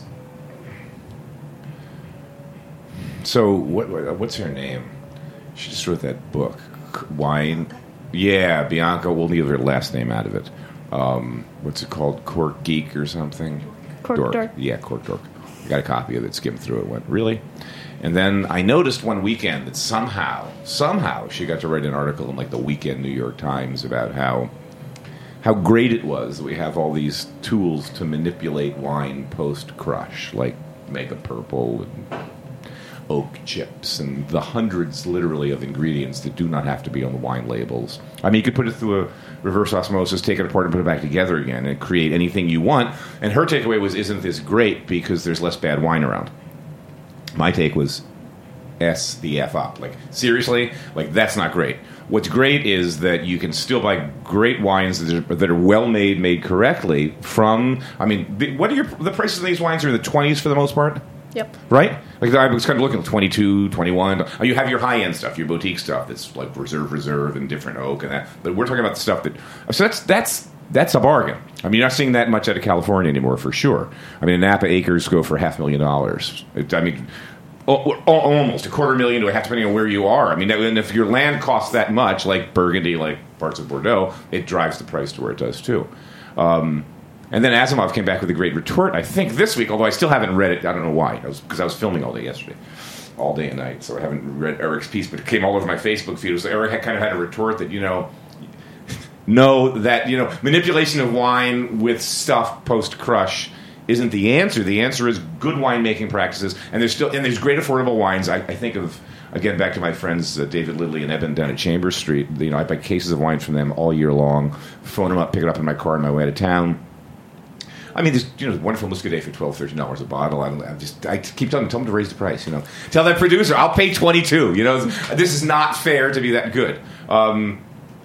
So what? What's her name? She just wrote that book, Wine. Yeah, Bianca. We'll leave her last name out of it. Um, what's it called? Cork Geek or something? Cork Dork. Dork. Yeah, Cork Dork. I got a copy of it. Skimmed through it. Went really. And then I noticed one weekend that somehow, somehow, she got to write an article in like the Weekend New York Times about how how great it was that we have all these tools to manipulate wine post crush, like Mega Purple and oak chips and the hundreds, literally, of ingredients that do not have to be on the wine labels. I mean, you could put it through a reverse osmosis, take it apart and put it back together again and create anything you want. And her takeaway was, isn't this great because there's less bad wine around? My take was, S the F up. Like, seriously? Like, that's not great. What's great is that you can still buy great wines that are, that are well-made, made correctly from, I mean, the, what are your, the prices of these wines are in the twenties for the most part? Yep. Right? Like, I was kind of looking at twenty-two, twenty-one. Oh, you have your high-end stuff, your boutique stuff that's like reserve, reserve, and different oak and that. But we're talking about the stuff that... So that's that's that's a bargain. I mean, you're not seeing that much out of California anymore, for sure. I mean, Napa acres go for half a million dollars. It, I mean, o- o- almost a quarter million to a half, depending on where you are. I mean, and if your land costs that much, like Burgundy, like parts of Bordeaux, it drives the price to where it does, too. Um... And then Asimov came back with a great retort, I think, this week, although I still haven't read it. I don't know why, because I, I was filming all day yesterday, all day and night, so I haven't read Eric's piece, but it came all over my Facebook feed. So Eric had kind of had a retort that, you know, know that, you know, manipulation of wine with stuff post-crush isn't the answer. The answer is good winemaking practices, and there's still and there's great affordable wines. I, I think of, again, back to my friends uh, David Lidley and Eben down at Chambers Street. You know, I buy cases of wine from them all year long, phone them up, pick it up in my car on my way to town. I mean, there's, you know, wonderful Muscadet for twelve, thirteen dollars a bottle. I, don't, I just, I keep telling them, tell them to raise the price. You know, tell that producer, I'll pay twenty-two. You know, this is not fair to be that good. Um,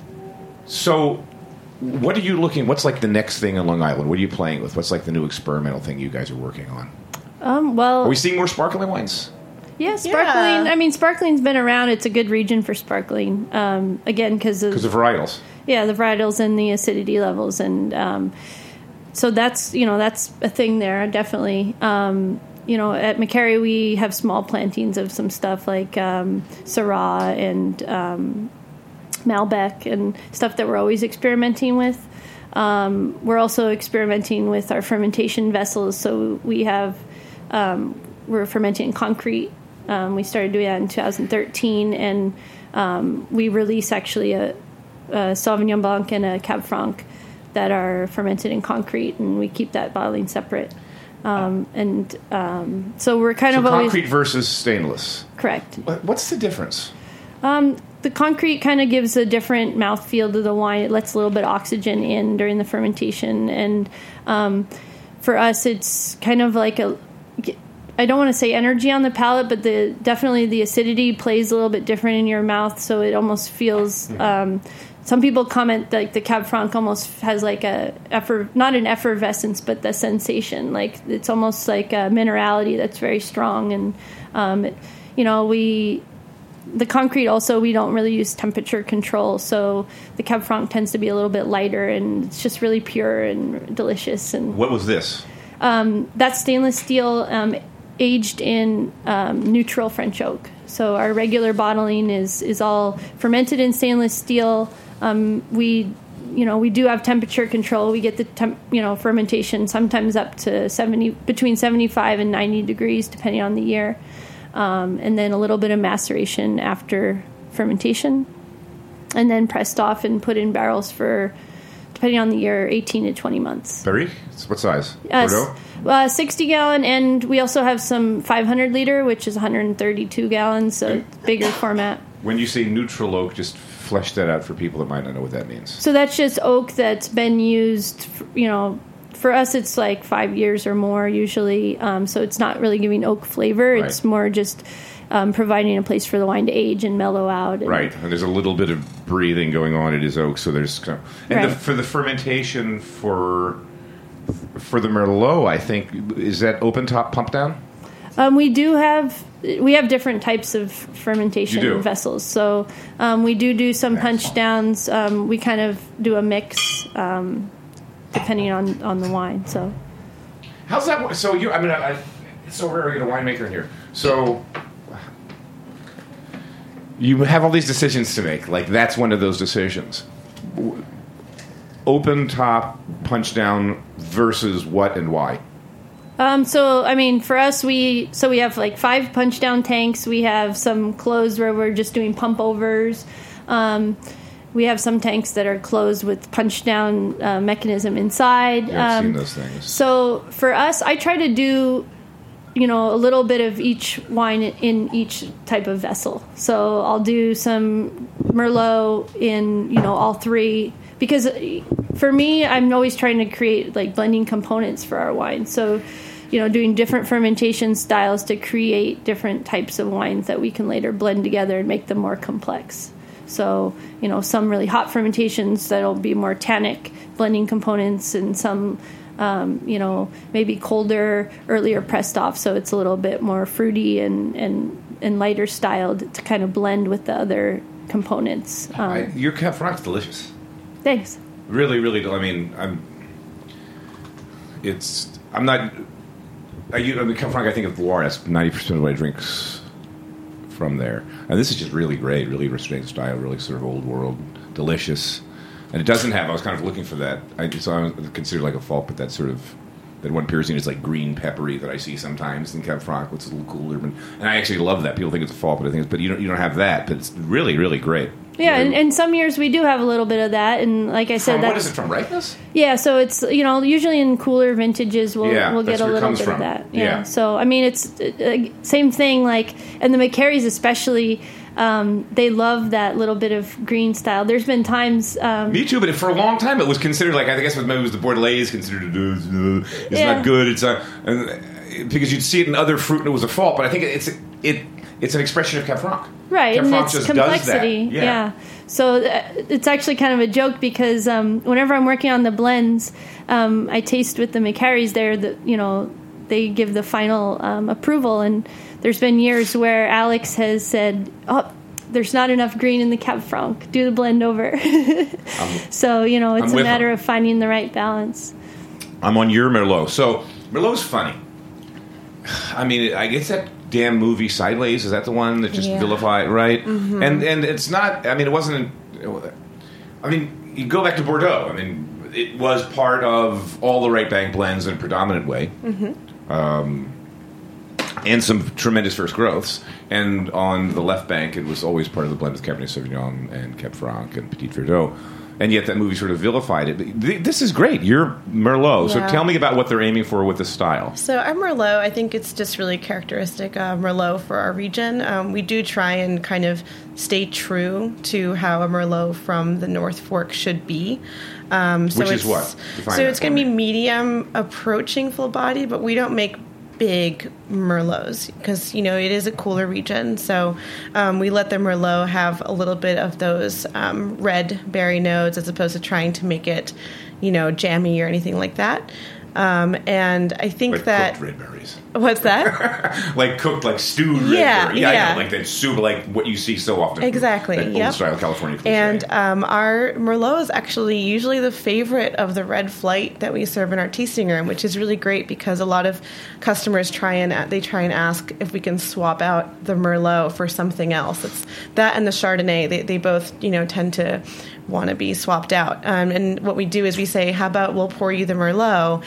so, what are you looking? What's like the next thing on Long Island? What are you playing with? What's like the new experimental thing you guys are working on? Um, well, are we seeing more sparkling wines? Yeah, sparkling. Yeah. I mean, sparkling's been around. It's a good region for sparkling. Um, again, because of because of varietals. Yeah, the varietals and the acidity levels, and um, so that's, you know, that's a thing there, definitely. Um, you know, at McCary we have small plantings of some stuff like um, Syrah and um, Malbec and stuff that we're always experimenting with. Um, we're also experimenting with our fermentation vessels. So we have um, we're fermenting in concrete. Um, we started doing that in two thousand thirteen, and um, we release actually a, a Sauvignon Blanc and a Cab Franc that are fermented in concrete, and we keep that bottling separate. Um, and um, so we're kind so of always concrete versus stainless. Correct. What's the difference? Um, the concrete kind of gives a different mouthfeel to the wine. It lets a little bit of oxygen in during the fermentation, and um, for us, it's kind of like a. I don't want to say energy on the palate, but the definitely the acidity plays a little bit different in your mouth, so it almost feels. Um, some people comment that like the Cab Franc almost has like a effer, not an effervescence, but the sensation. Like it's almost like a minerality that's very strong, and um, it, you know we. The concrete also, we don't really use temperature control, so the Cab Franc tends to be a little bit lighter, and it's just really pure and delicious. And what was this? Um, that's stainless steel, um, aged in um, neutral French oak. So our regular bottling is is all fermented in stainless steel. Um, we, you know, we do have temperature control. We get the temp, you know, fermentation sometimes up to seventy, between seventy-five and ninety degrees, depending on the year. Um, and then a little bit of maceration after fermentation, and then pressed off and put in barrels for depending on the year, eighteen to twenty months. Barrique? What size? Uh, Bordeaux? Uh, sixty gallon, and we also have some five hundred liter, which is one hundred thirty-two gallons, so it's bigger format. When you say neutral oak, just flesh that out for people that might not know what that means. So that's just oak that's been used, for, you know, for us it's like five years or more usually, um, so it's not really giving oak flavor. Right. It's more just um, providing a place for the wine to age and mellow out. And, Right, and there's a little bit of breathing going on. It is oak, so there's kind of, and Right. the, for the fermentation for for the Merlot, I think, is that open top pump down? Um, we do have we have different types of fermentation You do? vessels. So um, we do do some punch downs. Um, we kind of do a mix um, depending on, on the wine. So How's that work? So you, I mean, I, I, it's so rare to get a winemaker in here. So you have all these decisions to make. Like that's one of those decisions. W- Open top, punch down versus what and why? Um, so, I mean, for us, we so we have like five punch down tanks. We have some closed where we're just doing pump overs. Um, we have some tanks that are closed with punch down uh, mechanism inside. Yeah, I've Um, seen those things. So for us, I try to do, you know, a little bit of each wine in each type of vessel. So I'll do some Merlot in, you know, all three. Because for me, I'm always trying to create like blending components for our wine. So, you know, doing different fermentation styles to create different types of wines that we can later blend together and make them more complex. So, you know, some really hot fermentations that'll be more tannic blending components, and some, um, you know, maybe colder, earlier pressed off, so it's a little bit more fruity and, and, and lighter styled to kind of blend with the other components. Um, I, your Cab Franc's delicious. Thanks. Really, really. I mean, I'm. It's. I'm not. I, I mean, Cab Franc, I think of Loire. That's ninety percent of what I drinks from there. And this is just really great, really restrained style, really sort of old world, delicious. And it doesn't have. I was kind of looking for that. I just so I consider like a fault, but that sort of that one piercing is like green peppery that I see sometimes in Cab Franc, which is a little cooler. And, and I actually love that. People think it's a fault, but I think it's. But you don't. You don't have that. But it's really, really great. Yeah, and, and some years we do have a little bit of that, and like I said, From, that's, what is it from ripeness? Yeah, so it's, you know, usually in cooler vintages we'll Yeah, we'll that's get a where it little comes bit from. of that. Yeah. Yeah. So I mean, it's uh, same thing. Like, and the McCarrys especially, um, they love that little bit of green style. There's been times. Um, Me too, but for a long time it was considered like I guess maybe it was the Bordelais considered uh, it's Yeah. not good. It's a and, because you'd see it in other fruit and it was a fault. But I think it's it it's an expression of Cab Franc. Right, Cab and Franc it's just complexity. does that. Yeah. So uh, it's actually kind of a joke because um, whenever I'm working on the blends, um, I taste with the McCarrys there. That you know they give the final um, approval, and there's been years where Alex has said, "Oh, there's not enough green in the Cab Franc. Do the blend over." So you know it's I'm a with matter him. of finding the right balance. I'm on your Merlot. So Merlot's funny. I mean, I guess that damn movie Sideways, is that the one that just Yeah. vilified, right? Mhm. And and it's not. I mean, it wasn't. I mean, you go back to Bordeaux. I mean, it was part of all the right bank blends in a predominant way. Mm-hmm. Um, and some tremendous first growths. And on the left bank, it was always part of the blend with Cabernet Sauvignon and Cab Franc and Petit Verdot. And yet that movie sort of vilified it. But th- this is great. You're Merlot. Yeah. So tell me about what they're aiming for with the style. So our Merlot, I think it's just really characteristic of Merlot for our region. Um, we do try and kind of stay true to how a Merlot from the North Fork should be. Um, so Which is it's, what? Define So that it's for going to be me. medium approaching full body, but we don't make big Merlots because, you know, it is a cooler region. So um, we let the Merlot have a little bit of those um, red berry notes as opposed to trying to make it, you know, jammy or anything like that. Um, and I think Like that... cooked red berries. What's that? Like cooked, like stewed red Yeah, berry. Yeah, I yeah. know, like that soup, like what you see so often. Exactly, That old yep. style California cliche. And um, our Merlot is actually usually the favorite of the red flight that we serve in our tasting room, which is really great because a lot of customers try and they try and ask if we can swap out the Merlot for something else. It's that and the Chardonnay. They they both you know tend to want to be swapped out. Um, and what we do is we say, how about we'll pour you the Merlot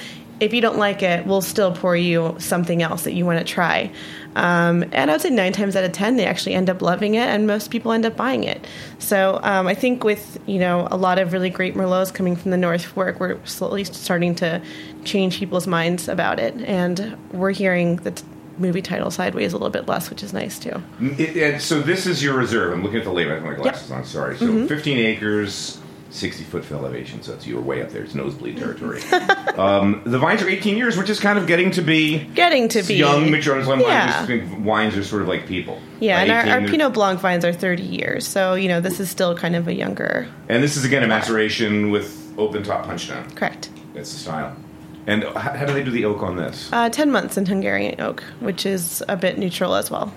if you don't like it, we'll still pour you something else that you want to try. Um, and I would say nine times out of ten, they actually end up loving it, and most people end up buying it. So um, I think with, you know, a lot of really great Merlots coming from the North Fork, we're slowly starting to change people's minds about it. And we're hearing the t- movie title Sideways a little bit less, which is nice too. It, and so this is your reserve. I'm looking at the label. I have my glasses Yep. on. Sorry. So Mm-hmm. fifteen acres, sixty foot elevation. So it's you were way up there. It's nosebleed territory. um, the vines are eighteen years, which is kind of getting to be Getting to be. young, mature slim Yeah. wines. Wines are sort of like people. Yeah, By and our, our eighteen, Pinot Blanc vines are thirty years. So, you know, this is still kind of a younger. And this is again a maceration with open top punch down. Correct. That's the style. And how, how do they do the oak on this? Uh, ten months in Hungarian oak, which is a bit neutral as well.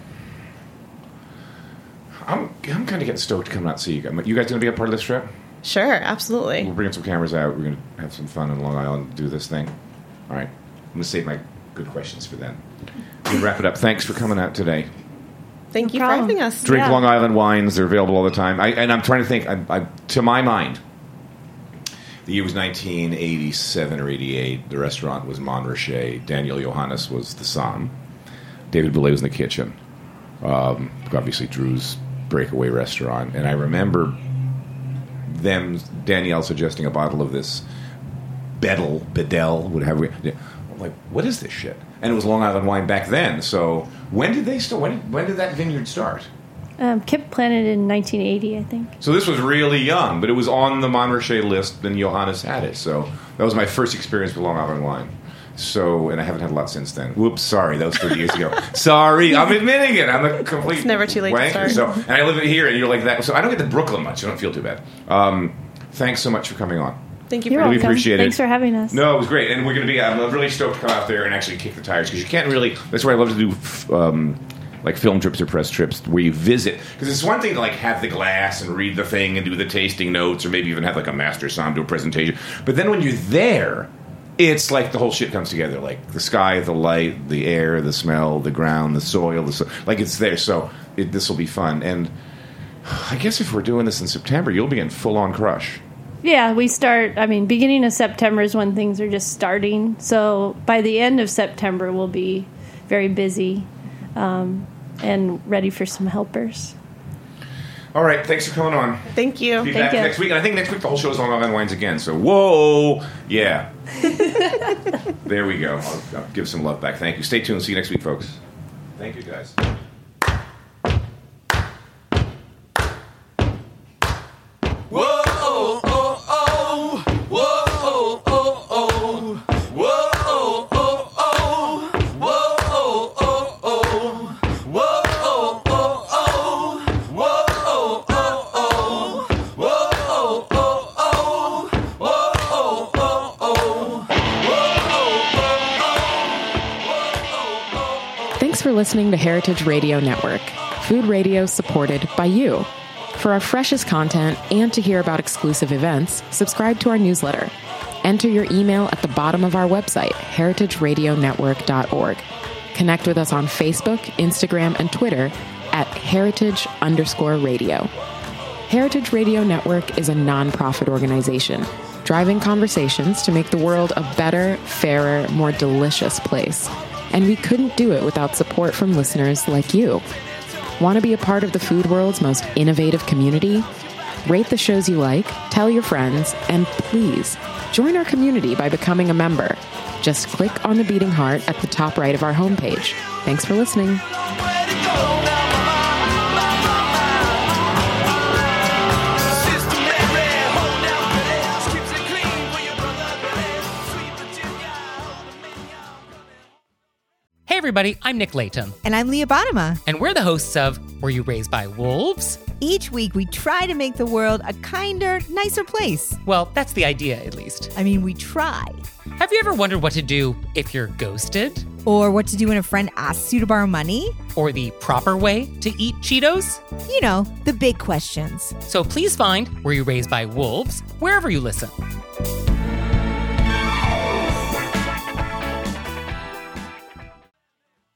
I'm I'm kind of getting stoked to come out and see you guys. You guys going to be a part of this trip? Sure, absolutely. We're bringing some cameras out. We're going to have some fun in Long Island and do this thing. All right. I'm going to save my good questions for then. We'll wrap it up. Thanks for coming out today. Thank you problem. for having us. Drink Yeah. Long Island wines. They're available all the time. I, and I'm trying to think. I, I, to my mind, the year was nineteen eighty-seven or eighty-eight. The restaurant was Montrachet. Daniel Johannes was the som. David Boulay was in the kitchen. Um, obviously, Drew's breakaway restaurant. And I remember them, Danielle suggesting a bottle of this Bedell, Bedell, whatever. We, I'm like, what is this shit? And it was Long Island wine back then. So when did they start? When, when did that vineyard start? Um, Kip planted in nineteen eighty, I think. So this was really young, but it was on the Montrachet list, then Johannes had it. So that was my first experience with Long Island wine. So, and I haven't had a lot since then. Whoops, sorry, that was thirty years ago. Sorry, I'm admitting it. I'm a complete It's never too late to wanker. start. So, and I live here, and you're like that. So I don't get to Brooklyn much. I don't feel too bad. Um, thanks so much for coming on. Thank you You're for Really welcome. appreciate it. Thanks for having us. No, it was great, and we're going to be. I'm really stoked to come out there and actually kick the tires because you can't really. That's why I love to do f- um, like film trips or press trips where you visit, because it's one thing to like have the glass and read the thing and do the tasting notes, or maybe even have like a master som do a presentation. But then when you're there, it's like the whole shit comes together, like the sky, the light, the air, the smell, the ground, the soil, the so- like it's there. So it, this will be fun, and I guess if we're doing this in September, you'll be in full on crush. Yeah, we start, I mean, beginning of September is when things are just starting. So by the end of September, we'll be very busy um, and ready for some helpers. All right, thanks for coming on. Thank you. Be Thank back you. next week, and I think next week the whole show is Long Island Wines again. So, whoa, yeah. There we go. I'll, I'll give some love back. Thank you. Stay tuned. See you next week, folks. Thank you, guys. Whoa, oh, oh, oh. Whoa, oh, oh, oh. Whoa, oh, oh, oh. Whoa, oh, oh, oh. Whoa, oh, oh, oh. Whoa, oh, oh, oh. Whoa, oh, oh, oh. Whoa, oh, oh, oh. Thanks for listening to Heritage Radio Network, food radio supported by you. For our freshest content and to hear about exclusive events, subscribe to our newsletter. Enter your email at the bottom of our website, heritage radio network dot org. Connect with us on Facebook, Instagram, and Twitter at heritage underscore radio. Heritage Radio Network is a nonprofit organization driving conversations to make the world a better, fairer, more delicious place. And we couldn't do it without support from listeners like you. Want to be a part of the food world's most innovative community? Rate the shows you like, tell your friends, and please join our community by becoming a member. Just click on the beating heart at the top right of our homepage. Thanks for listening. Where to go now, mama, mama, mama. Sister Mary, hold down the house, keeps it clean for your brother Billy. Sweet Virginia, hold the man young. Hey everybody, I'm Nick Latham, And I'm Leah Bottima. and we're the hosts of Were You Raised by Wolves? Each week, we try to make the world a kinder, nicer place. Well, that's the idea, at least. I mean, we try. Have you ever wondered what to do if you're ghosted? Or what to do when a friend asks you to borrow money. Or the proper way to eat Cheetos? You know, the big questions. So please find Were You Raised by Wolves wherever you listen.